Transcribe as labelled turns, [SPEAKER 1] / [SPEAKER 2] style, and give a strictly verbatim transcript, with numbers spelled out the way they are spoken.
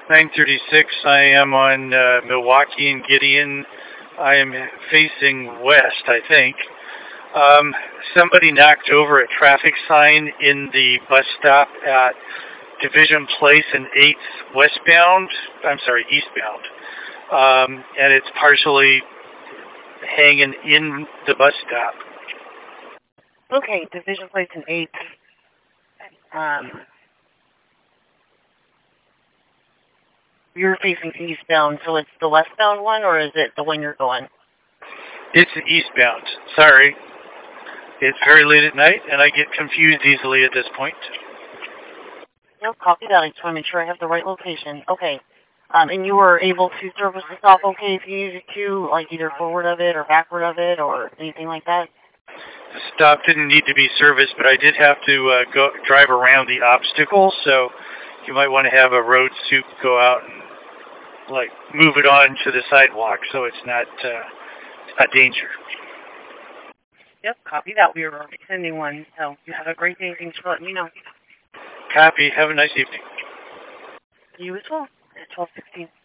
[SPEAKER 1] nine thirty-six. I am on uh, Milwaukee and Gideon. I am facing west, I think. Um, somebody knocked over a traffic sign in the bus stop at Division Place and eighth westbound. I'm sorry, eastbound. Um, and it's partially hanging in the bus stop.
[SPEAKER 2] Okay, Division Place and eighth. Um, you're facing eastbound, so it's the westbound one, or is it the one you're going?
[SPEAKER 1] It's eastbound. Sorry. It's very late at night, and I get confused easily at this point.
[SPEAKER 2] No, copy that. I just want to make sure I have the right location. Okay. Um, and you were able to service the stop okay if you needed to, like either forward of it or backward of it or anything like that?
[SPEAKER 1] The stop didn't need to be serviced, but I did have to uh, go drive around the obstacle, so you might want to have a road soup go out and like move it on to the sidewalk so it's not uh, a danger.
[SPEAKER 2] Yep, copy that. We were sending one, so you have a great day. Thanks for letting me know.
[SPEAKER 1] Copy. Have a nice evening.
[SPEAKER 2] You as well. At twelve sixteen.